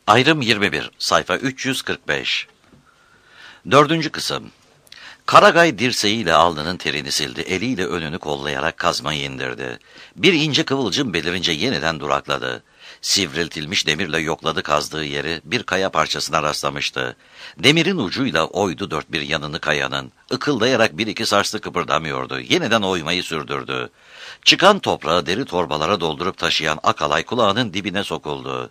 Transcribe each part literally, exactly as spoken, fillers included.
Ayrım yirmi bir, sayfa üç yüz kırk beş. Dördüncü kısım. Karagay dirseğiyle alnının terini sildi, eliyle önünü kollayarak kazmayı indirdi. Bir ince kıvılcım belirince yeniden durakladı. Sivriltilmiş demirle yokladı kazdığı yeri, bir kaya parçasına rastlamıştı. Demirin ucuyla oydu dört bir yanını kayanın. Ikıldayarak bir iki sarslı kıpırdamıyordu. Yeniden oymayı sürdürdü. Çıkan toprağı deri torbalara doldurup taşıyan Akalay kulağının dibine sokuldu.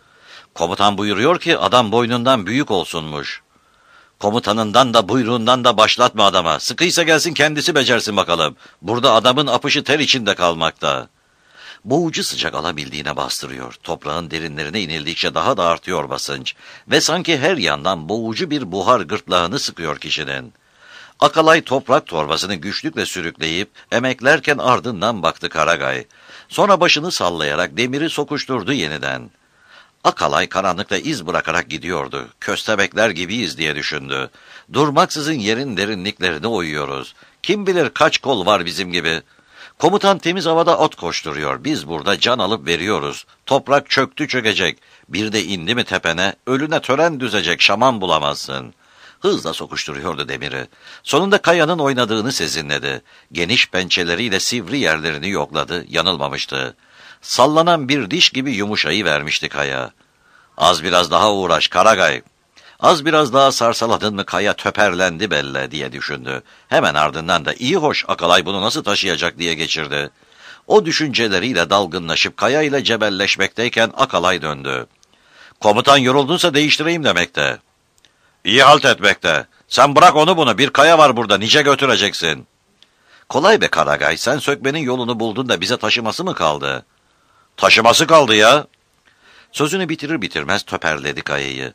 Komutan buyuruyor ki adam boynundan büyük olsunmuş. Komutanından da buyruğundan da başlatma adama. Sıkıysa gelsin kendisi becersin bakalım. Burada adamın apışı ter içinde kalmakta. Boğucu sıcak alabildiğine bastırıyor. Toprağın derinlerine inildikçe daha da artıyor basınç. Ve sanki her yandan boğucu bir buhar gırtlağını sıkıyor kişinin. Akalay toprak torbasını güçlükle sürükleyip emeklerken ardından baktı Karagay. Sonra başını sallayarak demiri sokuşturdu yeniden. Akalay karanlıkta iz bırakarak gidiyordu. Köstebekler gibiyiz diye düşündü. Durmaksızın yerin derinliklerini oyuyoruz. Kim bilir kaç kol var bizim gibi. Komutan temiz havada ot koşturuyor. Biz burada can alıp veriyoruz. Toprak çöktü çökecek. Bir de indi mi tepene, ölüne tören düzecek, şaman bulamazsın. Hızla sokuşturuyordu demiri. Sonunda kayanın oynadığını sezinledi. Geniş pençeleriyle sivri yerlerini yokladı, yanılmamıştı. Sallanan bir diş gibi yumuşayı vermişti kaya. Az biraz daha uğraş Karagay. Az biraz daha sarsaladın mı kaya töperlendi belle diye düşündü. Hemen ardından da iyi hoş Akalay bunu nasıl taşıyacak diye geçirdi. O düşünceleriyle dalgınlaşıp kaya ile cebelleşmekteyken Akalay döndü. Komutan yoruldunsa değiştireyim demekte. İyi halt etmekte. Sen bırak onu bunu, bir kaya var burada, nice götüreceksin. Kolay be Karagay, sen sökmenin yolunu buldun da bize taşıması mı kaldı? Taşıması kaldı ya. Sözünü bitirir bitirmez töperledi kayayı.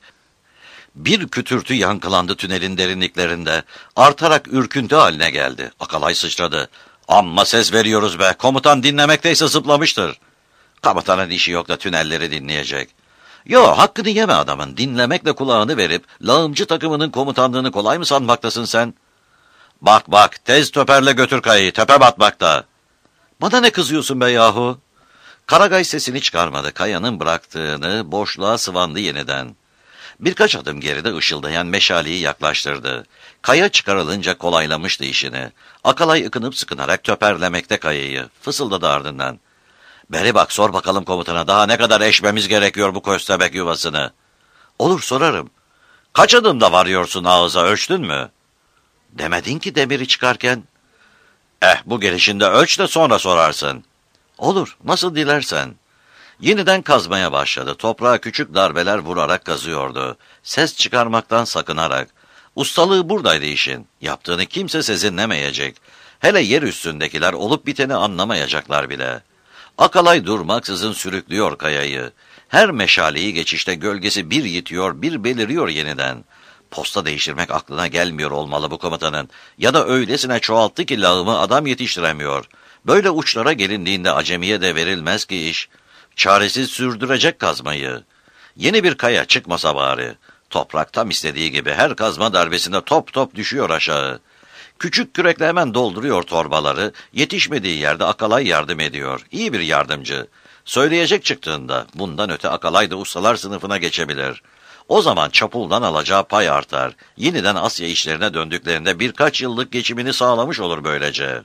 Bir kütürtü yankılandı tünelin derinliklerinde. Artarak ürküntü haline geldi. Akalay sıçradı. Amma ses veriyoruz be. Komutan dinlemekteyse zıplamıştır. Komutanın işi yok da tünelleri dinleyecek. Yo, hakkını yeme adamın. Dinlemekle kulağını verip lağımcı takımının komutanlığını kolay mı sanmaktasın sen? Bak bak, tez töperle götür kayayı. Tepe batmakta. Bana ne kızıyorsun be yahu? Karagay sesini çıkarmadı. Kayanın bıraktığını boşluğa sıvandı yeniden. Birkaç adım geride ışıldayan meşaleyi yaklaştırdı. Kaya çıkarılınca kolaylamıştı işini. Akalay ıkınıp sıkınarak töperlemekte kayayı. Fısıldadı ardından. Beri bak, sor bakalım komutana, daha ne kadar eşmemiz gerekiyor bu köstebek yuvasını? Olur, sorarım. Kaç adımda varıyorsun ağıza, ölçtün mü? Demedin ki demiri çıkarken. Eh, bu gelişinde ölç de sonra sorarsın. Olur, nasıl dilersen. Yeniden kazmaya başladı. Toprağa küçük darbeler vurarak kazıyordu. Ses çıkarmaktan sakınarak. Ustalığı buradaydı işin. Yaptığını kimse sezinlemeyecek. Hele yer üstündekiler olup biteni anlamayacaklar bile. Akalay durmaksızın sürüklüyor kayayı. Her meşaleyi geçişte gölgesi bir yitiyor, bir beliriyor yeniden. Posta değiştirmek aklına gelmiyor olmalı bu komutanın. Ya da öylesine çoğalttı ki lağımı adam yetiştiremiyor. Böyle uçlara gelindiğinde acemiye de verilmez ki iş. Çaresiz sürdürecek kazmayı. Yeni bir kaya çıkmasa bari. Toprak tam istediği gibi her kazma darbesinde top top düşüyor aşağı. Küçük kürekle hemen dolduruyor torbaları. Yetişmediği yerde Akalay yardım ediyor. İyi bir yardımcı. Söyleyecek çıktığında bundan öte Akalay da ustalar sınıfına geçebilir. O zaman çapuldan alacağı pay artar. Yeniden Asya işlerine döndüklerinde birkaç yıllık geçimini sağlamış olur böylece.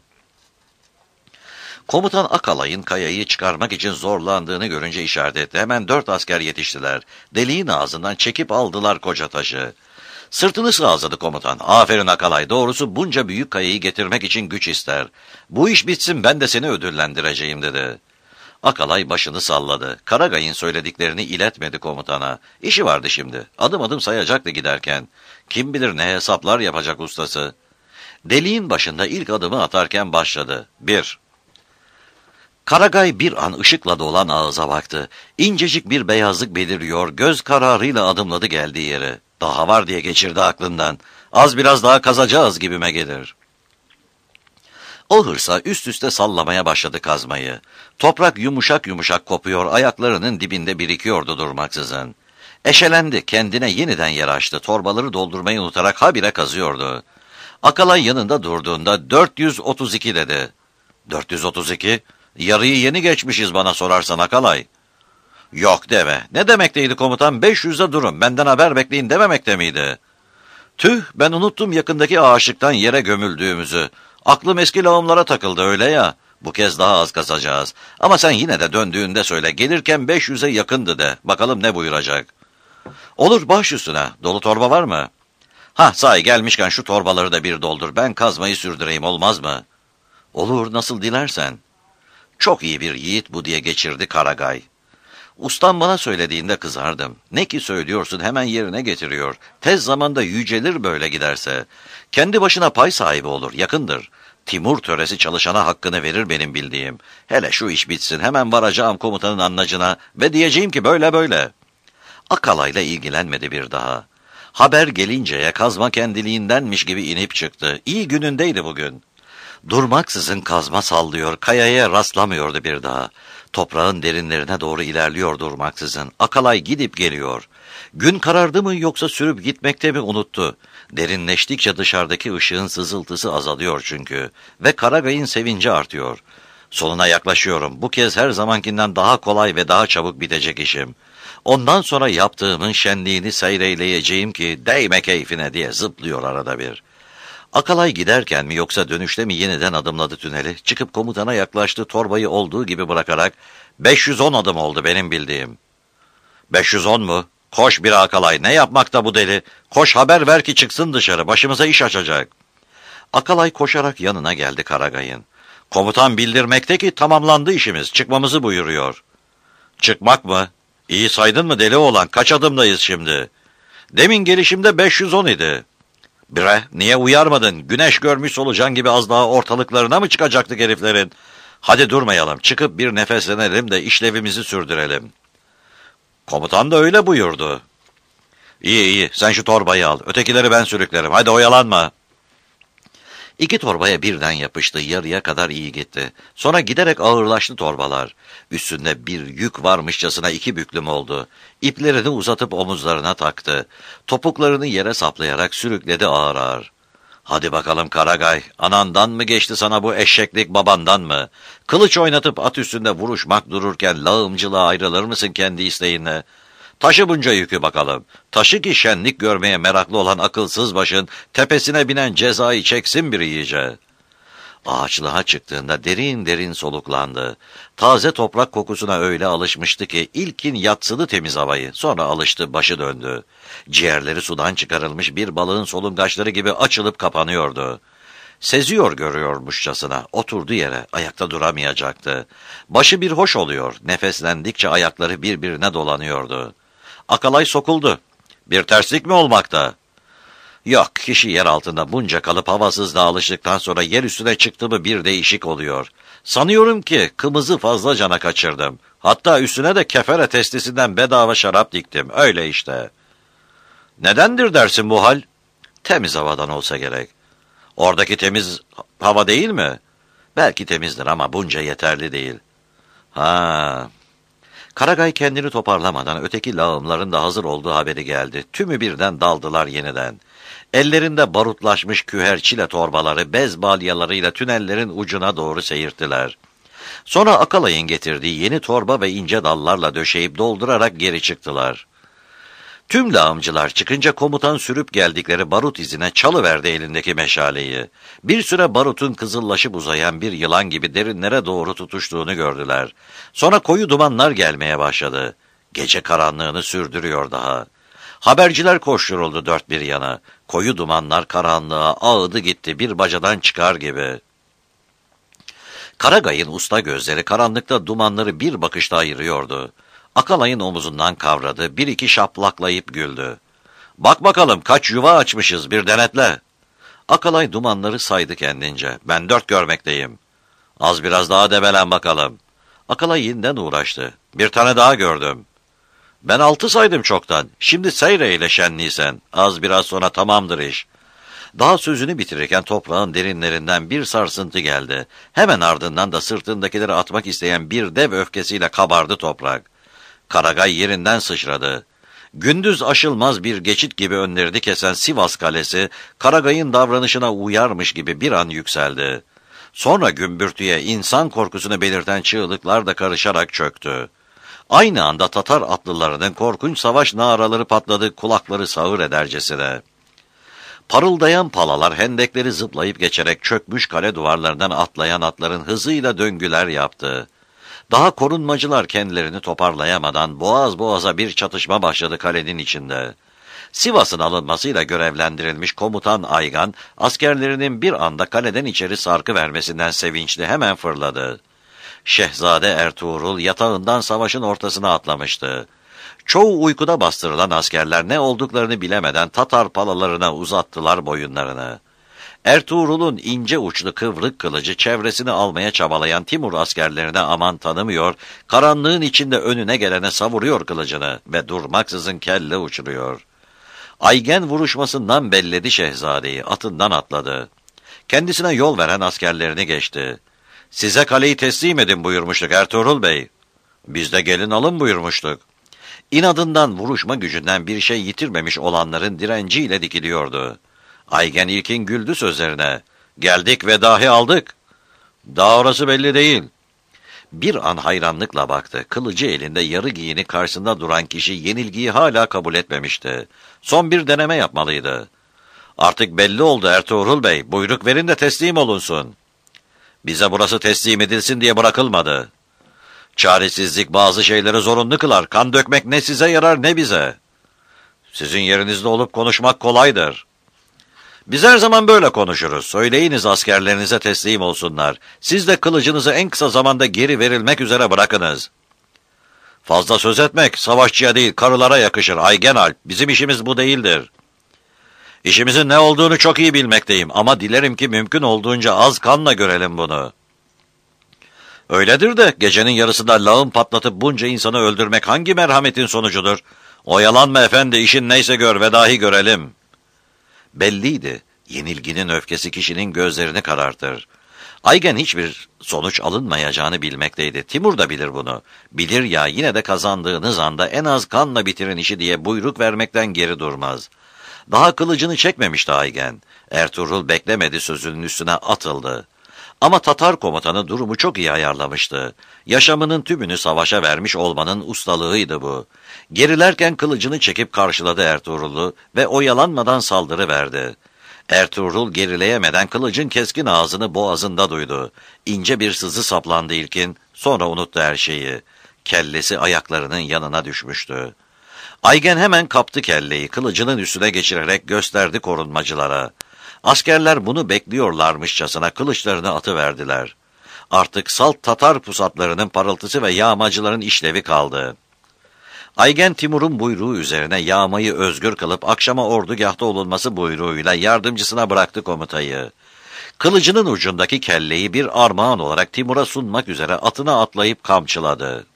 Komutan Akalay'ın kayayı çıkarmak için zorlandığını görünce işaret etti. Hemen dört asker yetiştiler. Deliğin ağzından çekip aldılar koca taşı. Sırtını sıvazladı komutan. Aferin Akalay, doğrusu bunca büyük kayayı getirmek için güç ister. Bu iş bitsin, ben de seni ödüllendireceğim dedi. Akalay başını salladı. Karagay'ın söylediklerini iletmedi komutana. İşi vardı şimdi. Adım adım sayacaktı giderken. Kim bilir ne hesaplar yapacak ustası. Deliğin başında ilk adımı atarken başladı. Bir. Karagay bir an ışıkla dolan ağıza baktı. İncecik bir beyazlık beliriyor, göz kararıyla adımladı geldiği yere. Daha var diye geçirdi aklından. Az biraz daha kazacağız gibime gelir. O hırsa üst üste sallamaya başladı kazmayı. Toprak yumuşak yumuşak kopuyor, ayaklarının dibinde birikiyordu durmaksızın. Eşelendi, kendine yeniden yer açtı, torbaları doldurmayı unutarak habire kazıyordu. Akalay yanında durduğunda dört yüz otuz iki dedi. dört yüz otuz iki? Yarıyı yeni geçmişiz bana sorarsan Akalay. Yok deme. Ne demekteydi komutan? beş yüze durun. Benden haber bekleyin dememekte miydi? Tüh, ben unuttum yakındaki ağaçlıktan yere gömüldüğümüzü. Aklım eski lağımlara takıldı öyle ya. Bu kez daha az kazacağız. Ama sen yine de döndüğünde söyle. Gelirken beş yüze yakındı de. Bakalım ne buyuracak. Olur, baş üstüne. Dolu torba var mı? Ha sahi, gelmişken şu torbaları da bir doldur. Ben kazmayı sürdüreyim, olmaz mı? Olur, nasıl dilersen. Çok iyi bir yiğit bu diye geçirdi Karagay. Ustam bana söylediğinde kızardım. Ne ki söylüyorsun, hemen yerine getiriyor. Tez zamanda yücelir böyle giderse. Kendi başına pay sahibi olur, yakındır. Timur töresi çalışana hakkını verir benim bildiğim. Hele şu iş bitsin, hemen varacağım komutanın anlacına ve diyeceğim ki böyle böyle. Akalay'la ilgilenmedi bir daha. Haber gelinceye kazma kendiliğindenmiş gibi inip çıktı. İyi günündeydi bugün. Durmaksızın kazma sallıyor, kayaya rastlamıyordu bir daha. Toprağın derinlerine doğru ilerliyor durmaksızın. Akalay gidip geliyor. Gün karardı mı yoksa sürüp gitmekte mi unuttu. Derinleştikçe dışarıdaki ışığın sızıltısı azalıyor çünkü. Ve Karagay'ın sevinci artıyor. Sonuna yaklaşıyorum. Bu kez her zamankinden daha kolay ve daha çabuk bitecek işim. Ondan sonra yaptığımın şenliğini seyreyleyeceğim ki değme keyfine diye zıplıyor arada bir. Akalay giderken mi yoksa dönüşte mi yeniden adımladı tüneli, çıkıp komutana yaklaştı, torbayı olduğu gibi bırakarak beş yüz on adım oldu benim bildiğim. beş yüz on mu? Koş bir Akalay, ne yapmakta bu deli? Koş haber ver ki çıksın dışarı, başımıza iş açacak. Akalay koşarak yanına geldi Karagay'ın. Komutan bildirmekte ki tamamlandı işimiz, çıkmamızı buyuruyor. Çıkmak mı? İyi saydın mı deli oğlan, kaç adımdayız şimdi? Demin gelişimde beş yüz on idi. Bre, niye uyarmadın? Güneş görmüş solucan gibi az daha ortalıklarına mı çıkacaktık heriflerin? Hadi durmayalım, çıkıp bir nefeslenelim de işlevimizi sürdürelim. Komutan da öyle buyurdu. İyi iyi, sen şu torbayı al, ötekileri ben sürüklerim, hadi oyalanma. İki torbaya birden yapıştı, yarıya kadar iyi gitti. Sonra giderek ağırlaştı torbalar. Üstünde bir yük varmışçasına iki büklüm oldu. İplerini uzatıp omuzlarına taktı. Topuklarını yere saplayarak sürükledi ağır ağır. Hadi bakalım Karagay, anandan mı geçti sana bu eşeklik, babandan mı? Kılıç oynatıp at üstünde vuruşmak dururken lağımcılığa ayrılır mısın kendi isteğinle? Taşı bunca yükü bakalım. Taşı ki şenlik görmeye meraklı olan akılsız başın tepesine binen cezayı çeksin bir iyice. Ağaçlığa çıktığında derin derin soluklandı. Taze toprak kokusuna öyle alışmıştı ki ilkin yatsıdı temiz havayı, sonra alıştı, başı döndü. Ciğerleri sudan çıkarılmış bir balığın solungaçları gibi açılıp kapanıyordu. Seziyor görüyormuşçasına oturdu yere, ayakta duramayacaktı. Başı bir hoş oluyor, nefeslendikçe ayakları birbirine dolanıyordu. Akalay sokuldu. Bir terslik mi olmakta? Yok, kişi yer altında bunca kalıp havasızlığa alıştıktan sonra yer üstüne çıktı mı bir değişik oluyor. Sanıyorum ki kımızı fazla cana kaçırdım. Hatta üstüne de kefere testisinden bedava şarap diktim, öyle işte. Nedendir dersin bu hal? Temiz havadan olsa gerek. Oradaki temiz hava değil mi? Belki temizdir ama bunca yeterli değil. Ha. Karagay kendini toparlamadan öteki lağımların da hazır olduğu haberi geldi. Tümü birden daldılar yeniden. Ellerinde barutlaşmış küher çile torbaları bez balyalarıyla tünellerin ucuna doğru seyirttiler. Sonra Akalay'ın getirdiği yeni torba ve ince dallarla döşeyip doldurarak geri çıktılar. Tüm lağımcılar çıkınca komutan sürüp geldikleri barut izine çalıverdi elindeki meşaleyi. Bir süre barutun kızıllaşıp uzayan bir yılan gibi derinlere doğru tutuştuğunu gördüler. Sonra koyu dumanlar gelmeye başladı. Gece karanlığını sürdürüyor daha. Haberciler koşturuldu dört bir yana. Koyu dumanlar karanlığa ağıdı gitti bir bacadan çıkar gibi. Karagay'ın usta gözleri karanlıkta dumanları bir bakışta ayırıyordu. Akalay'ın omuzundan kavradı, bir iki şaplaklayıp güldü. Bak bakalım kaç yuva açmışız, bir denetle. Akalay dumanları saydı kendince. Ben dört görmekteyim. Az biraz daha debelen bakalım. Akalay yeniden uğraştı. Bir tane daha gördüm. Ben altı saydım çoktan. Şimdi seyreyle şenliği sen. Az biraz sonra tamamdır iş. Daha sözünü bitirirken toprağın derinlerinden bir sarsıntı geldi. Hemen ardından da sırtındakileri atmak isteyen bir dev öfkesiyle kabardı toprak. Karagay yerinden sıçradı. Gündüz aşılmaz bir geçit gibi önlerini kesen Sivas Kalesi, Karagay'ın davranışına uyarmış gibi bir an yükseldi. Sonra gümbürtüye, insan korkusunu belirten çığlıklar da karışarak çöktü. Aynı anda Tatar atlılarının korkunç savaş naraları patladı, kulakları sağır edercesine. Parıldayan palalar hendekleri zıplayıp geçerek çökmüş kale duvarlarından atlayan atların hızıyla döngüler yaptı. Daha korunmacılar kendilerini toparlayamadan boğaz boğaza bir çatışma başladı kalenin içinde. Sivas'ın alınmasıyla görevlendirilmiş komutan Aygan, askerlerinin bir anda kaleden içeri sarkı vermesinden sevinçli hemen fırladı. Şehzade Ertuğrul yatağından savaşın ortasına atlamıştı. Çoğu uykuda bastırılan askerler ne olduklarını bilemeden Tatar palalarına uzattılar boyunlarını. Ertuğrul'un ince uçlu kıvrık kılıcı çevresini almaya çabalayan Timur askerlerine aman tanımıyor, karanlığın içinde önüne gelene savuruyor kılıcını ve durmaksızın kelle uçuruyor. Aygen vuruşmasından belledi şehzadeyi, atından atladı. Kendisine yol veren askerlerini geçti. "Size kaleyi teslim edin buyurmuştuk Ertuğrul Bey." "Biz de gelin alın buyurmuştuk." İnadından, vuruşma gücünden bir şey yitirmemiş olanların direnciyle dikiliyordu. Aygen ilkin güldü sözlerine. "Geldik ve dahi aldık." "Daha orası belli değil." Bir an hayranlıkla baktı. Kılıcı elinde yarı giyini karşısında duran kişi yenilgiyi hala kabul etmemişti. Son bir deneme yapmalıydı. "Artık belli oldu Ertuğrul Bey. Buyruk verin de teslim olunsun." "Bize burası teslim edilsin diye bırakılmadı." "Çaresizlik bazı şeyleri zorunlu kılar. Kan dökmek ne size yarar ne bize." "Sizin yerinizde olup konuşmak kolaydır." "Biz her zaman böyle konuşuruz. Söyleyiniz askerlerinize teslim olsunlar. Siz de kılıcınızı en kısa zamanda geri verilmek üzere bırakınız." "Fazla söz etmek savaşçıya değil karılara yakışır Aygenalp. Bizim işimiz bu değildir." "İşimizin ne olduğunu çok iyi bilmekteyim ama dilerim ki mümkün olduğunca az kanla görelim bunu." "Öyledir de gecenin yarısında lağım patlatıp bunca insanı öldürmek hangi merhametin sonucudur? Oyalanma efendi, işin neyse gör ve dahi görelim." Belliydi. Yenilginin öfkesi kişinin gözlerini karartır. Aygen hiçbir sonuç alınmayacağını bilmekteydi. Timur da bilir bunu. Bilir ya, yine de kazandığınız anda en az kanla bitirin işi diye buyruk vermekten geri durmaz. Daha kılıcını çekmemişti Aygen. Ertuğrul beklemedi, sözünün üstüne atıldı. Ama Tatar komutanı durumu çok iyi ayarlamıştı. Yaşamının tümünü savaşa vermiş olmanın ustalığıydı bu. Gerilerken kılıcını çekip karşıladı Ertuğrul'u ve oyalanmadan saldırı verdi. Ertuğrul gerileyemeden kılıcın keskin ağzını boğazında duydu. İnce bir sızı saplandı ilkin, sonra unuttu her şeyi. Kellesi ayaklarının yanına düşmüştü. Aygen hemen kaptı kelleyi, kılıcının üstüne geçirerek gösterdi korunmacılara. Askerler bunu bekliyorlarmışçasına kılıçlarını atıverdiler. Artık salt Tatar pusatlarının parıltısı ve yağmacıların işlevi kaldı. Aygen Timur'un buyruğu üzerine yağmayı özgür kılıp akşama ordugahta olunması buyruğuyla yardımcısına bıraktı komutayı. Kılıcının ucundaki kelleyi bir armağan olarak Timur'a sunmak üzere atına atlayıp kamçıladı.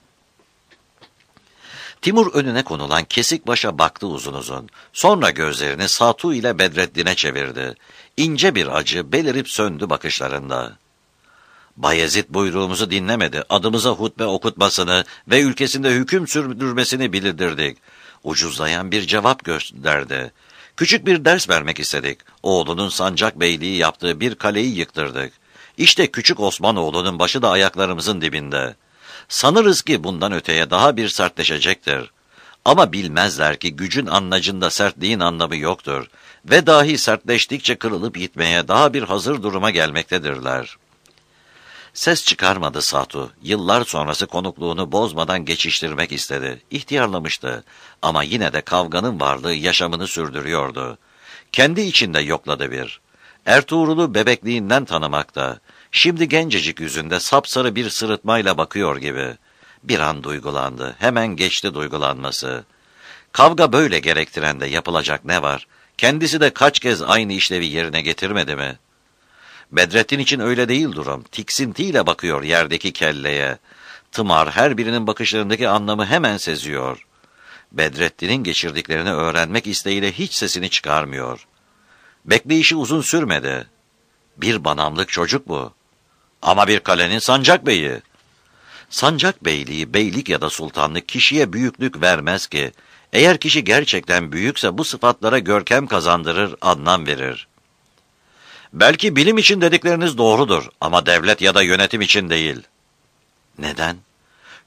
Timur önüne konulan kesik başa baktı uzun uzun. Sonra gözlerini Satu ile Bedreddin'e çevirdi. İnce bir acı belirip söndü bakışlarında. "Bayezid buyruğumuzu dinlemedi. Adımıza hutbe okutmasını ve ülkesinde hüküm sürdürmesini bildirdik." Ucuzlayan bir cevap gönderdi. "Küçük bir ders vermek istedik. Oğlunun sancak beyliği yaptığı bir kaleyi yıktırdık. İşte küçük Osmanoğlu'nun başı da ayaklarımızın dibinde. Sanırız ki bundan öteye daha bir sertleşecektir. Ama bilmezler ki gücün anlacında sertliğin anlamı yoktur ve dahi sertleştikçe kırılıp gitmeye daha bir hazır duruma gelmektedirler." Ses çıkarmadı Satu. Yıllar sonrası konukluğunu bozmadan geçiştirmek istedi. İhtiyarlamıştı ama yine de kavganın varlığı yaşamını sürdürüyordu. Kendi içinde yokladı bir. Ertuğrul'u bebekliğinden tanımakta. Şimdi gencecik yüzünde sapsarı bir sırıtmayla bakıyor gibi. Bir an duygulandı. Hemen geçti duygulanması. Kavga böyle gerektiren de yapılacak ne var? Kendisi de kaç kez aynı işlevi yerine getirmedi mi? Bedrettin için öyle değil durum. Tiksintiyle bakıyor yerdeki kelleye. Tımar her birinin bakışlarındaki anlamı hemen seziyor. Bedrettin'in geçirdiklerini öğrenmek isteğiyle hiç sesini çıkarmıyor. Bekleyişi uzun sürmedi. Bir banamlık çocuk bu. Ama bir kalenin sancak beyi. Sancak beyliği, beylik ya da sultanlık kişiye büyüklük vermez ki. Eğer kişi gerçekten büyükse bu sıfatlara görkem kazandırır, anlam verir. Belki bilim için dedikleriniz doğrudur ama devlet ya da yönetim için değil. Neden?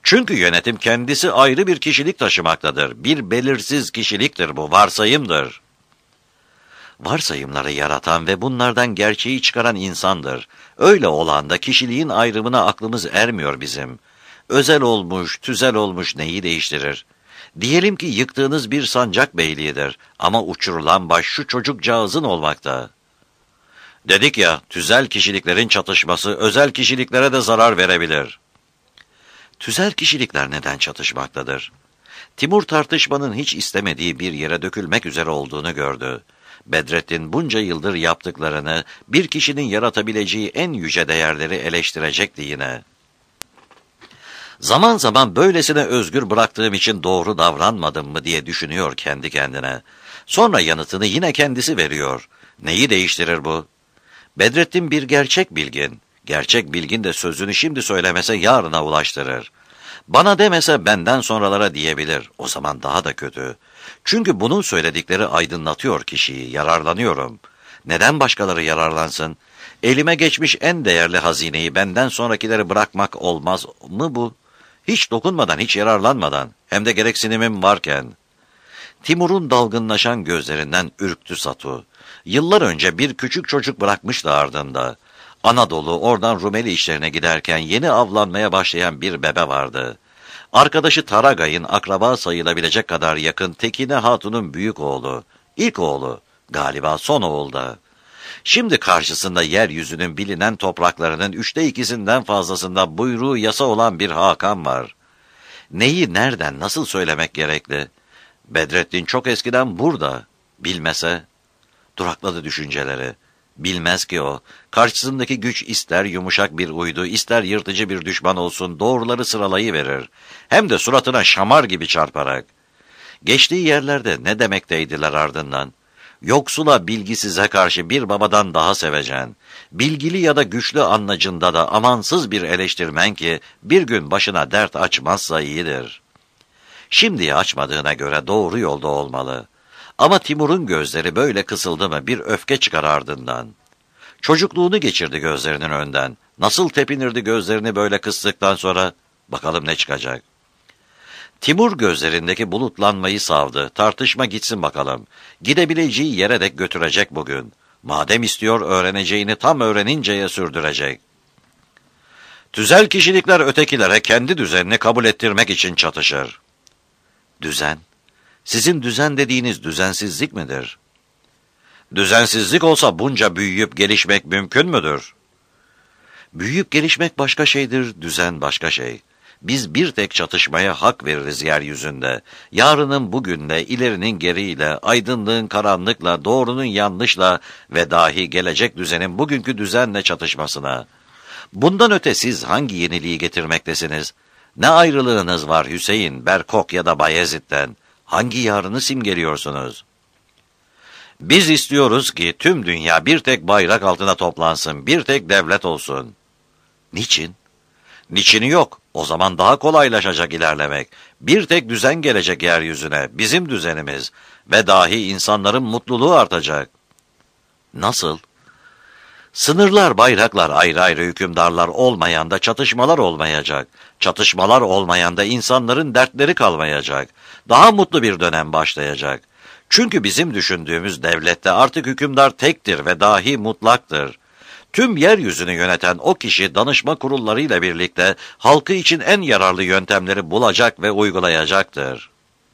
Çünkü yönetim kendisi ayrı bir kişilik taşımaktadır. Bir belirsiz kişiliktir bu, varsayımdır. Varsayımları yaratan ve bunlardan gerçeği çıkaran insandır. Öyle olan da kişiliğin ayrımına aklımız ermiyor bizim. Özel olmuş, tüzel olmuş neyi değiştirir? Diyelim ki yıktığınız bir sancak beyliğidir ama uçurulan baş şu çocukcağızın olmakta. Dedik ya, tüzel kişiliklerin çatışması özel kişiliklere de zarar verebilir. Tüzel kişilikler neden çatışmaktadır? Timur tartışmanın hiç istemediği bir yere dökülmek üzere olduğunu gördü. Bedrettin bunca yıldır yaptıklarını, bir kişinin yaratabileceği en yüce değerleri eleştirecekti yine. Zaman zaman böylesine özgür bıraktığım için doğru davranmadım mı diye düşünüyor kendi kendine. Sonra yanıtını yine kendisi veriyor. Neyi değiştirir bu? Bedrettin bir gerçek bilgin. Gerçek bilgin de sözünü şimdi söylemese yarına ulaştırır. Bana demese benden sonralara diyebilir. O zaman daha da kötü. Çünkü bunun söyledikleri aydınlatıyor kişiyi, yararlanıyorum. Neden başkaları yararlansın? Elime geçmiş en değerli hazineyi benden sonrakileri bırakmak olmaz mı bu? Hiç dokunmadan, hiç yararlanmadan, hem de gereksinimim varken. Timur'un dalgınlaşan gözlerinden ürktü Satu. Yıllar önce bir küçük çocuk bırakmıştı ardında. Anadolu, oradan Rumeli işlerine giderken yeni avlanmaya başlayan bir bebe vardı. Arkadaşı Taragay'ın akraba sayılabilecek kadar yakın Tekine Hatun'un büyük oğlu. İlk oğlu, galiba son oğul da. Şimdi karşısında yeryüzünün bilinen topraklarının üçte ikisinden fazlasında buyruğu yasa olan bir Hakan var. Neyi, nereden, nasıl söylemek gerekli? Bedrettin çok eskiden burada. Bilmese, durakladı düşünceleri. Bilmez ki o, karşısındaki güç ister yumuşak bir uydu, ister yırtıcı bir düşman olsun, doğruları sıralayıverir. Hem de suratına şamar gibi çarparak. Geçtiği yerlerde ne demekteydiler ardından? Yoksula bilgisize karşı bir babadan daha sevecen, bilgili ya da güçlü anlacında da amansız bir eleştirmen ki bir gün başına dert açmazsa iyidir. Şimdi açmadığına göre doğru yolda olmalı. Ama Timur'un gözleri böyle kısıldı mı bir öfke çıkar ardından. Çocukluğunu geçirdi gözlerinin önden. Nasıl tepinirdi gözlerini böyle kıstıktan sonra? Bakalım ne çıkacak. Timur gözlerindeki bulutlanmayı savdı. Tartışma gitsin bakalım. Gidebileceği yere dek götürecek bugün. Madem istiyor öğreneceğini tam öğreninceye sürdürecek. Tüzel kişilikler ötekilere kendi düzenini kabul ettirmek için çatışır. Düzen? Sizin düzen dediğiniz düzensizlik midir? Düzensizlik olsa bunca büyüyüp gelişmek mümkün müdür? Büyüyüp gelişmek başka şeydir, düzen başka şey. Biz bir tek çatışmaya hak veririz yeryüzünde. Yarının bugünle, ilerinin geriyle, aydınlığın karanlıkla, doğrunun yanlışla ve dahi gelecek düzenin bugünkü düzenle çatışmasına. Bundan öte siz hangi yeniliği getirmektesiniz? Ne ayrılığınız var Hüseyin, Berkok ya da Bayezid'den? Hangi yarını simgeliyorsunuz? Biz istiyoruz ki tüm dünya bir tek bayrak altına toplansın, bir tek devlet olsun. Niçin? Niçini yok. O zaman daha kolaylaşacak ilerlemek. Bir tek düzen gelecek yeryüzüne, bizim düzenimiz ve dahi insanların mutluluğu artacak. Nasıl? Sınırlar, bayraklar, ayrı ayrı hükümdarlar olmayan da çatışmalar olmayacak. Çatışmalar olmayan da insanların dertleri kalmayacak. Daha mutlu bir dönem başlayacak. Çünkü bizim düşündüğümüz devlette artık hükümdar tektir ve dahi mutlaktır. Tüm yeryüzünü yöneten o kişi danışma kurullarıyla birlikte halkı için en yararlı yöntemleri bulacak ve uygulayacaktır.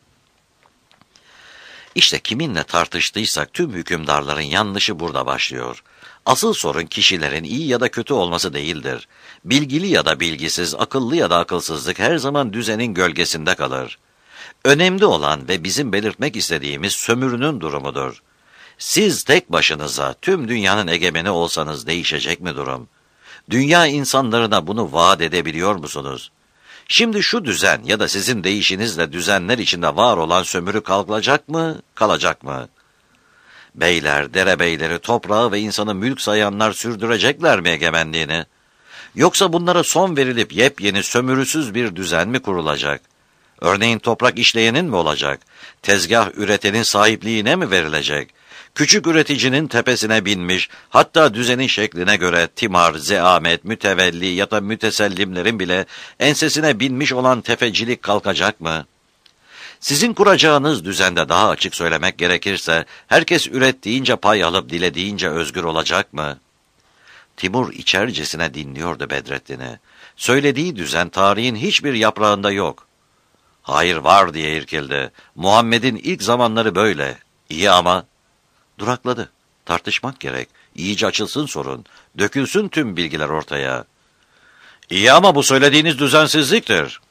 İşte kiminle tartıştıysak tüm hükümdarların yanlışı burada başlıyor. Asıl sorun kişilerin iyi ya da kötü olması değildir. Bilgili ya da bilgisiz, akıllı ya da akılsızlık her zaman düzenin gölgesinde kalır. Önemli olan ve bizim belirtmek istediğimiz sömürünün durumudur. Siz tek başınıza tüm dünyanın egemeni olsanız değişecek mi durum? Dünya insanlarına bunu vaat edebiliyor musunuz? Şimdi şu düzen ya da sizin değişinizle düzenler içinde var olan sömürü kalkacak mı, kalacak mı? Beyler, derebeyleri, toprağı ve insanı mülk sayanlar sürdürecekler mi egemenliğini? Yoksa bunlara son verilip yepyeni sömürüsüz bir düzen mi kurulacak? Örneğin toprak işleyenin mi olacak? Tezgah üretenin sahipliğine mi verilecek? Küçük üreticinin tepesine binmiş, hatta düzenin şekline göre timar, zeamet, mütevelli ya da mütesellimlerin bile ensesine binmiş olan tefecilik kalkacak mı? Sizin kuracağınız düzende daha açık söylemek gerekirse, herkes ürettiğince pay alıp dilediğince özgür olacak mı? Timur içercesine dinliyordu Bedrettin'i. Söylediği düzen tarihin hiçbir yaprağında yok. Hayır var diye irkildi. Muhammed'in ilk zamanları böyle. İyi ama... Durakladı. Tartışmak gerek. İyice açılsın sorun. Dökülsün tüm bilgiler ortaya. İyi ama bu söylediğiniz düzensizliktir.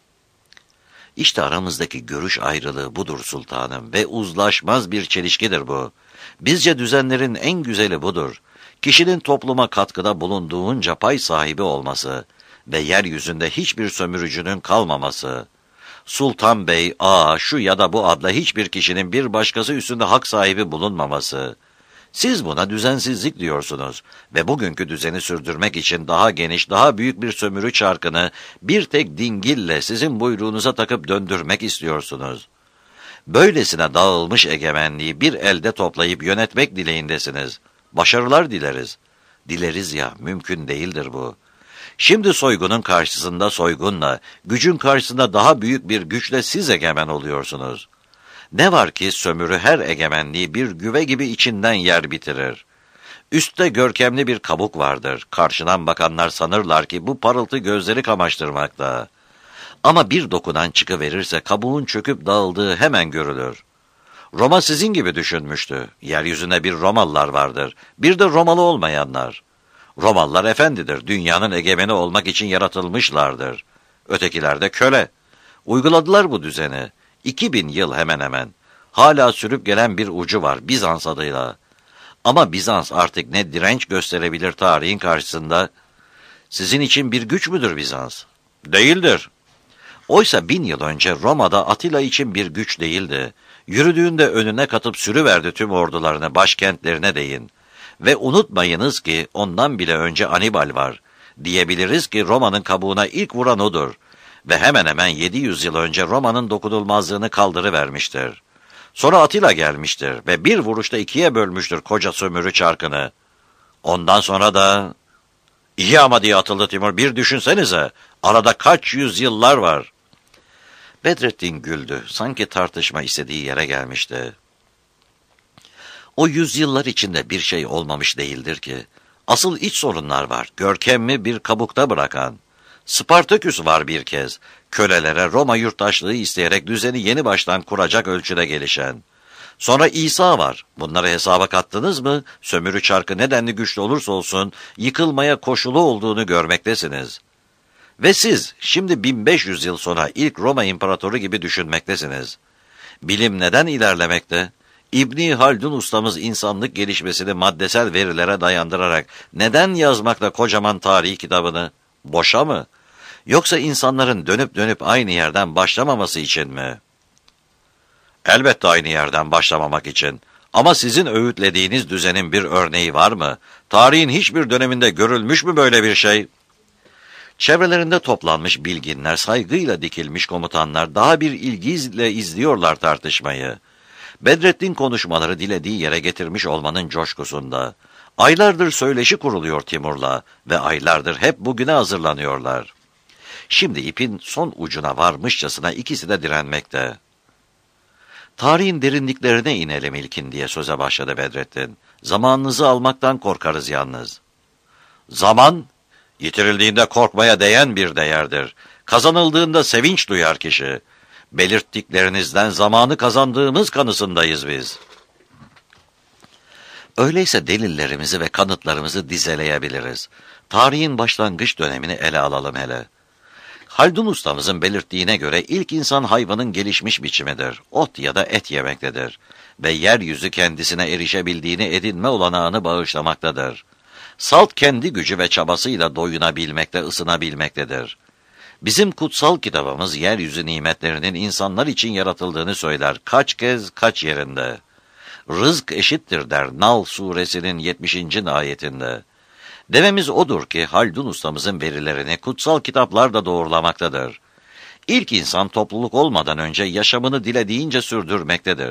İşte aramızdaki görüş ayrılığı budur sultanım ve uzlaşmaz bir çelişkidir bu. Bizce düzenlerin en güzeli budur. Kişinin topluma katkıda bulunduğunca pay sahibi olması ve yeryüzünde hiçbir sömürücünün kalmaması. Sultan Bey, ağa, şu ya da bu adla hiçbir kişinin bir başkası üstünde hak sahibi bulunmaması. Siz buna düzensizlik diyorsunuz ve bugünkü düzeni sürdürmek için daha geniş, daha büyük bir sömürü çarkını bir tek dingille sizin buyruğunuza takıp döndürmek istiyorsunuz. Böylesine dağılmış egemenliği bir elde toplayıp yönetmek dileğindesiniz. Başarılar dileriz. Dileriz ya, mümkün değildir bu. Şimdi soygunun karşısında soygunla, gücün karşısında daha büyük bir güçle siz egemen oluyorsunuz. Ne var ki sömürü her egemenliği bir güve gibi içinden yer bitirir. Üstte görkemli bir kabuk vardır. Karşıdan bakanlar sanırlar ki bu parıltı gözleri kamaştırmakta. Ama bir dokunan çıkıverirse kabuğun çöküp dağıldığı hemen görülür. Roma sizin gibi düşünmüştü. Yeryüzünde bir Romalılar vardır. Bir de Romalı olmayanlar. Romalılar efendidir. Dünyanın egemeni olmak için yaratılmışlardır. Ötekiler de köle. Uyguladılar bu düzeni. İki bin yıl hemen hemen. Hala sürüp gelen bir ucu var Bizans adıyla. Ama Bizans artık ne direnç gösterebilir tarihin karşısında? Sizin için bir güç müdür Bizans? Değildir. Oysa bin yıl önce Roma'da Atilla için bir güç değildi. Yürüdüğünde önüne katıp sürüverdi tüm ordularını başkentlerine değin. Ve unutmayınız ki ondan bile önce Anibal var. Diyebiliriz ki Roma'nın kabuğuna ilk vuran odur. Ve hemen hemen yedi yüz yıl önce Roma'nın dokunulmazlığını kaldırıvermiştir. Sonra Atilla gelmiştir ve bir vuruşta ikiye bölmüştür koca sömürü çarkını. Ondan sonra da... İyi ama diye atıldı Timur, bir düşünsenize. Arada kaç yüzyıllar var. Bedrettin güldü. Sanki tartışma istediği yere gelmişti. O yüzyıllar içinde bir şey olmamış değildir ki. Asıl iç sorunlar var. Görkemli bir kabukta bırakan. Spartaküs var bir kez. Kölelere Roma yurttaşlığı isteyerek düzeni yeni baştan kuracak ölçüde gelişen. Sonra İsa var. Bunları hesaba kattınız mı? Sömürü çarkı nedenli güçlü olursa olsun yıkılmaya koşulu olduğunu görmektesiniz. Ve siz şimdi bin beş yüz yıl sonra ilk Roma imparatoru gibi düşünmektesiniz. Bilim neden ilerlemekte? İbni Haldun ustamız insanlık gelişmesini maddesel verilere dayandırarak neden yazmakta kocaman tarihi kitabını? Boşa mı? Yoksa insanların dönüp dönüp aynı yerden başlamaması için mi? Elbette aynı yerden başlamamak için. Ama sizin öğütlediğiniz düzenin bir örneği var mı? Tarihin hiçbir döneminde görülmüş mü böyle bir şey? Çevrelerinde toplanmış bilginler, saygıyla dikilmiş komutanlar daha bir ilgiyle izliyorlar tartışmayı. Bedrettin konuşmaları dilediği yere getirmiş olmanın coşkusunda. Aylardır söyleşi kuruluyor Timur'la ve aylardır hep bugüne hazırlanıyorlar. Şimdi ipin son ucuna varmışçasına ikisi de direnmekte. Tarihin derinliklerine inelim ilkin diye söze başladı Bedrettin. Zamanınızı almaktan korkarız yalnız. Zaman, yitirildiğinde korkmaya değen bir değerdir. Kazanıldığında sevinç duyar kişi. Belirttiklerinizden zamanı kazandığımız kanısındayız biz. Öyleyse delillerimizi ve kanıtlarımızı dizeleyebiliriz. Tarihin başlangıç dönemini ele alalım hele. Haldun ustamızın belirttiğine göre ilk insan hayvanın gelişmiş biçimidir. Ot ya da et yemektedir. Ve yeryüzü kendisine erişebildiğini edinme olanağını bağışlamaktadır. Salt kendi gücü ve çabasıyla doyunabilmekte, ısınabilmektedir. Bizim kutsal kitabımız yeryüzü nimetlerinin insanlar için yaratıldığını söyler. Kaç kez, kaç yerinde. Rızk eşittir der Nal suresinin yetmişinci ayetinde. Dememiz odur ki Haldun ustamızın verilerini kutsal kitaplar da doğrulamaktadır. İlk insan topluluk olmadan önce yaşamını dilediğince sürdürmektedir.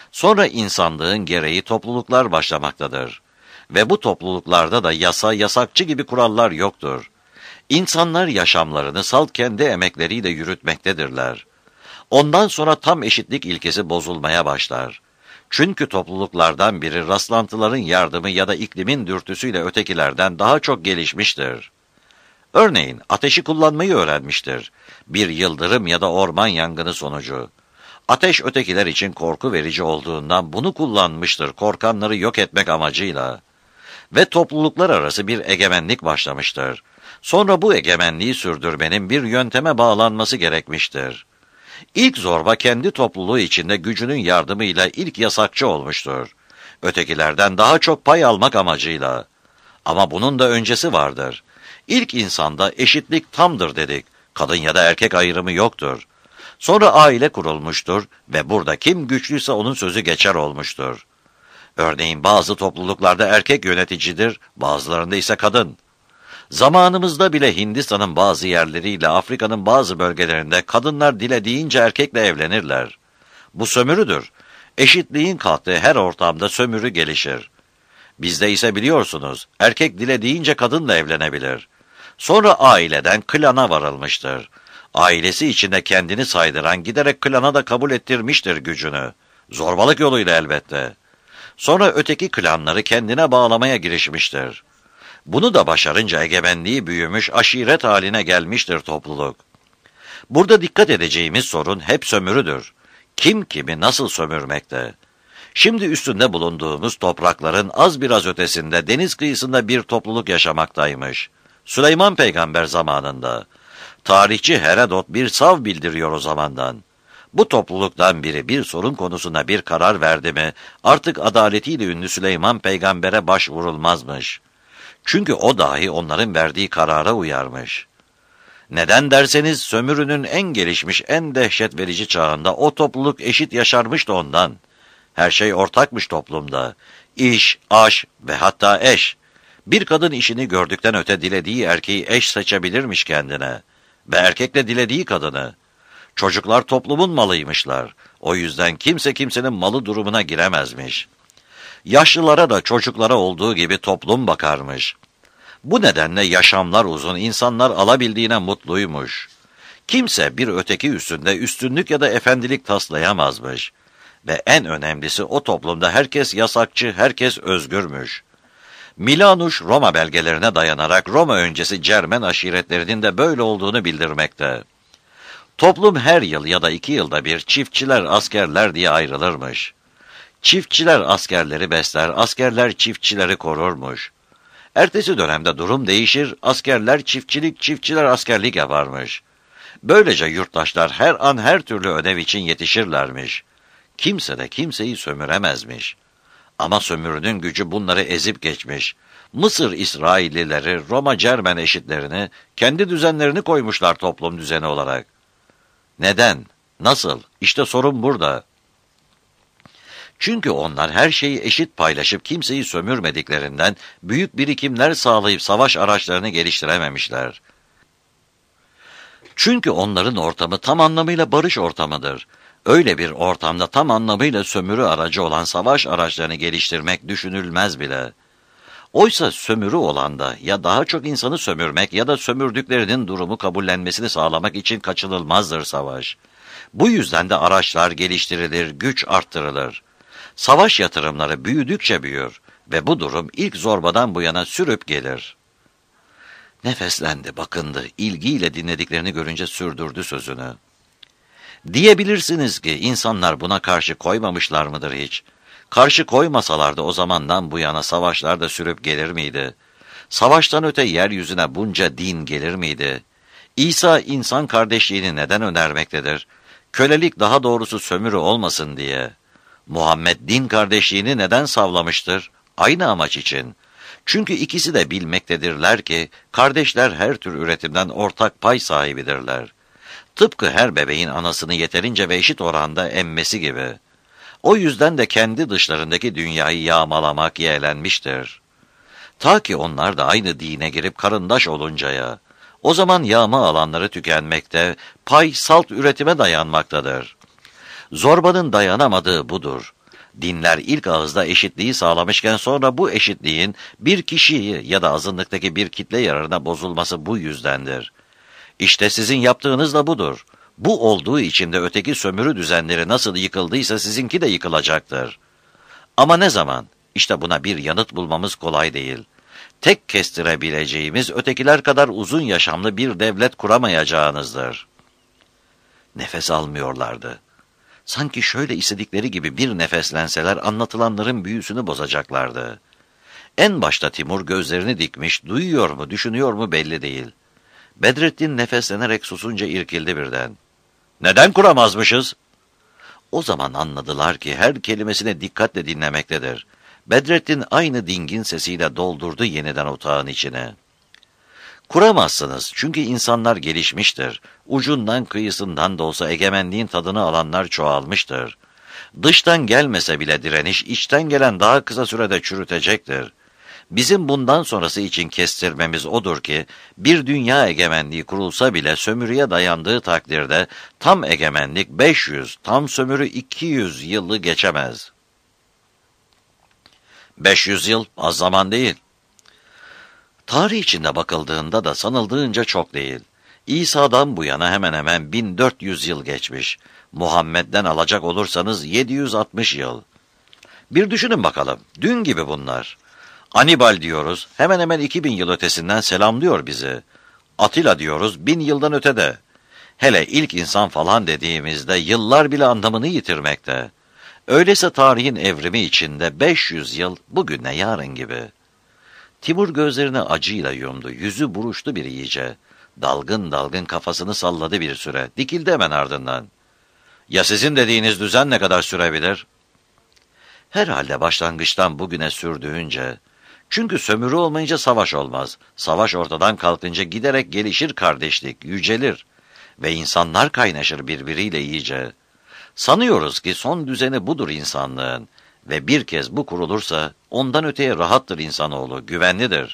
Sonra insanlığın gereği topluluklar başlamaktadır. Ve bu topluluklarda da yasa, yasakçı gibi kurallar yoktur. İnsanlar yaşamlarını salt kendi emekleriyle yürütmektedirler. Ondan sonra tam eşitlik ilkesi bozulmaya başlar. Çünkü topluluklardan biri rastlantıların yardımı ya da iklimin dürtüsüyle ötekilerden daha çok gelişmiştir. Örneğin ateşi kullanmayı öğrenmiştir. Bir yıldırım ya da orman yangını sonucu. Ateş ötekiler için korku verici olduğundan bunu kullanmıştır korkanları yok etmek amacıyla. Ve topluluklar arası bir egemenlik başlamıştır. Sonra bu egemenliği sürdürmenin bir yönteme bağlanması gerekmiştir. İlk zorba kendi topluluğu içinde gücünün yardımıyla ilk yasakçı olmuştur. Ötekilerden daha çok pay almak amacıyla. Ama bunun da öncesi vardır. İlk insanda eşitlik tamdır dedik. Kadın ya da erkek ayrımı yoktur. Sonra aile kurulmuştur ve burada kim güçlüyse onun sözü geçer olmuştur. Örneğin bazı topluluklarda erkek yöneticidir, bazılarında ise kadın. Zamanımızda bile Hindistan'ın bazı yerleriyle Afrika'nın bazı bölgelerinde kadınlar dilediğince erkekle evlenirler. Bu sömürüdür. Eşitliğin kalktığı her ortamda sömürü gelişir. Bizde ise biliyorsunuz, erkek dilediğince kadınla evlenebilir. Sonra aileden klana varılmıştır. Ailesi içinde kendini saydıran giderek klana da kabul ettirmiştir gücünü. Zorbalık yoluyla elbette. Sonra öteki klanları kendine bağlamaya girişmiştir. Bunu da başarınca egemenliği büyümüş, aşiret haline gelmiştir topluluk. Burada dikkat edeceğimiz sorun hep sömürüdür. Kim kimi nasıl sömürmekte? Şimdi üstünde bulunduğumuz toprakların az biraz ötesinde deniz kıyısında bir topluluk yaşamaktaymış. Süleyman Peygamber zamanında. Tarihçi Herodot bir sav bildiriyor o zamandan. Bu topluluktan biri bir sorun konusunda bir karar verdi mi, artık adaletiyle ünlü Süleyman Peygamber'e başvurulmazmış. Çünkü o dahi onların verdiği karara uyarmış. Neden derseniz sömürünün en gelişmiş, en dehşet verici çağında o topluluk eşit yaşarmıştı ondan. Her şey ortakmış toplumda. İş, aş ve hatta eş. Bir kadın işini gördükten öte dilediği erkeği eş seçebilirmiş kendine. Ve erkekle dilediği kadını. Çocuklar toplumun malıymışlar. O yüzden kimse kimsenin malı durumuna giremezmiş. Yaşlılara da çocuklara olduğu gibi toplum bakarmış. Bu nedenle yaşamlar uzun, insanlar alabildiğine mutluymuş. Kimse bir öteki üstünde üstünlük ya da efendilik taslayamazmış. Ve en önemlisi o toplumda herkes yasakçı, herkes özgürmüş. Milanuş Roma belgelerine dayanarak Roma öncesi Cermen aşiretlerinin de böyle olduğunu bildirmekte. Toplum her yıl ya da iki yılda bir çiftçiler, askerler diye ayrılırmış. Çiftçiler askerleri besler, askerler çiftçileri korurmuş. Ertesi dönemde durum değişir, askerler çiftçilik, çiftçiler askerlik yaparmış. Böylece yurttaşlar her an her türlü ödev için yetişirlermiş. Kimse de kimseyi sömüremezmiş. Ama sömürünün gücü bunları ezip geçmiş. Mısır İsraillileri, Roma Cermen eşitlerini, kendi düzenlerini koymuşlar toplum düzeni olarak. Neden? Nasıl? İşte sorun burada. Çünkü onlar her şeyi eşit paylaşıp kimseyi sömürmediklerinden büyük birikimler sağlayıp savaş araçlarını geliştirememişler. Çünkü onların ortamı tam anlamıyla barış ortamıdır. Öyle bir ortamda tam anlamıyla sömürü aracı olan savaş araçlarını geliştirmek düşünülmez bile. Oysa sömürü olan da ya daha çok insanı sömürmek ya da sömürdüklerinin durumu kabullenmesini sağlamak için kaçınılmazdır savaş. Bu yüzden de araçlar geliştirilir, güç arttırılır. Savaş yatırımları büyüdükçe büyür ve bu durum ilk zorbadan bu yana sürüp gelir. Nefeslendi, bakındı, ilgiyle dinlediklerini görünce sürdürdü sözünü. Diyebilirsiniz ki insanlar buna karşı koymamışlar mıdır hiç? Karşı koymasalardı o zamandan bu yana savaşlar da sürüp gelir miydi? Savaştan öte yeryüzüne bunca din gelir miydi? İsa insan kardeşliğini neden önermektedir? Kölelik, daha doğrusu sömürü olmasın diye. Muhammed din kardeşliğini neden savlamıştır? Aynı amaç için. Çünkü ikisi de bilmektedirler ki kardeşler her tür üretimden ortak pay sahibidirler. Tıpkı her bebeğin anasını yeterince ve eşit oranda emmesi gibi. O yüzden de kendi dışlarındaki dünyayı yağmalamak yeğlenmiştir. Ta ki onlar da aynı dine girip karındaş oluncaya, o zaman yağma alanları tükenmekte, pay salt üretime dayanmaktadır. Zorbanın dayanamadığı budur. Dinler ilk ağızda eşitliği sağlamışken sonra bu eşitliğin bir kişiyi ya da azınlıktaki bir kitle yararına bozulması bu yüzdendir. İşte sizin yaptığınız da budur. Bu olduğu için de öteki sömürü düzenleri nasıl yıkıldıysa sizinki de yıkılacaktır. Ama ne zaman? İşte buna bir yanıt bulmamız kolay değil. Tek kestirebileceğimiz ötekiler kadar uzun yaşamlı bir devlet kuramayacağınızdır. Nefes almıyorlardı. Sanki şöyle istedikleri gibi bir nefeslenseler anlatılanların büyüsünü bozacaklardı. En başta Timur gözlerini dikmiş, duyuyor mu, düşünüyor mu belli değil. Bedrettin nefeslenerek susunca irkildi birden. Neden kuramazmışız? O zaman anladılar ki her kelimesini dikkatle dinlemektedir. Bedrettin aynı dingin sesiyle doldurdu yeniden otağın içine. Kuramazsınız çünkü insanlar gelişmiştir. Ucundan kıyısından da olsa egemenliğin tadını alanlar çoğalmıştır. Dıştan gelmese bile direniş, içten gelen daha kısa sürede çürütecektir. Bizim bundan sonrası için kestirmemiz odur ki, bir dünya egemenliği kurulsa bile sömürüye dayandığı takdirde tam egemenlik beş yüz, tam sömürü iki yüz yılı geçemez. beş yüz yıl az zaman değil. Tarih içinde bakıldığında da sanıldığınca çok değil. İsa'dan bu yana hemen hemen bin dört yüz yıl geçmiş. Muhammed'den alacak olursanız yedi yüz altmış yıl. Bir düşünün bakalım, dün gibi bunlar. Anibal diyoruz, hemen hemen iki bin yıl ötesinden selamlıyor bizi. Atilla diyoruz, bin yıldan ötede. Hele ilk insan falan dediğimizde yıllar bile anlamını yitirmekte. Öyleyse tarihin evrimi içinde beş yüz yıl bugüne yarın gibi. Timur gözlerini acıyla yumdu, yüzü buruştu bir iyice. Dalgın dalgın kafasını salladı bir süre, dikildi hemen ardından. Ya sizin dediğiniz düzen ne kadar sürebilir? Herhalde başlangıçtan bugüne sürdüğünce. Çünkü sömürü olmayınca savaş olmaz. Savaş ortadan kalkınca giderek gelişir kardeşlik, yücelir. Ve insanlar kaynaşır birbiriyle iyice. Sanıyoruz ki son düzeni budur insanlığın. Ve bir kez bu kurulursa ondan öteye rahattır insanoğlu, güvenlidir.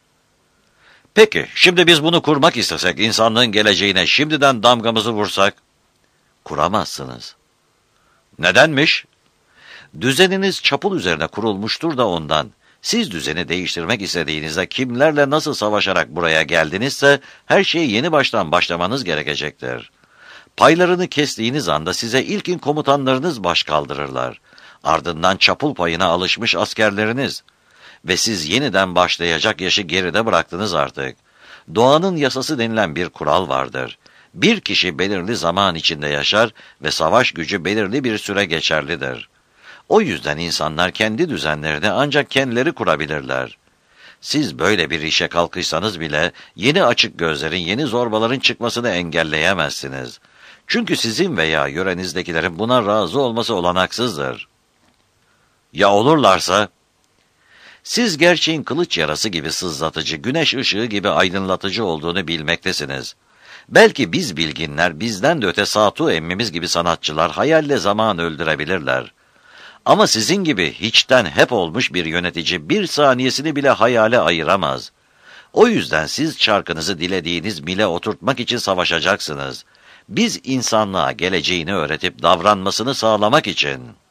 Peki, şimdi biz bunu kurmak istesek, insanlığın geleceğine şimdiden damgamızı vursak? Kuramazsınız. Nedenmiş? Düzeniniz çapul üzerine kurulmuştur da ondan. Siz düzeni değiştirmek istediğinizde kimlerle nasıl savaşarak buraya geldinizse her şeyi yeni baştan başlamanız gerekecektir. Paylarını kestiğiniz anda size ilkin komutanlarınız baş kaldırırlar. Ardından çapul payına alışmış askerleriniz. Ve siz yeniden başlayacak yaşı geride bıraktınız artık. Doğanın yasası denilen bir kural vardır. Bir kişi belirli zaman içinde yaşar ve savaş gücü belirli bir süre geçerlidir. O yüzden insanlar kendi düzenlerini ancak kendileri kurabilirler. Siz böyle bir işe kalkışsanız bile yeni açık gözlerin, yeni zorbaların çıkmasını engelleyemezsiniz. Çünkü sizin veya yörenizdekilerin buna razı olması olanaksızdır. Ya olurlarsa? Siz gerçeğin kılıç yarası gibi sızlatıcı, güneş ışığı gibi aydınlatıcı olduğunu bilmektesiniz. Belki biz bilginler, bizden de öte Satu emmimiz gibi sanatçılar hayalle zaman öldürebilirler. Ama sizin gibi hiçten hep olmuş bir yönetici bir saniyesini bile hayale ayıramaz. O yüzden siz çarkınızı dilediğiniz mile oturtmak için savaşacaksınız. Biz insanlığa geleceğini öğretip davranmasını sağlamak için.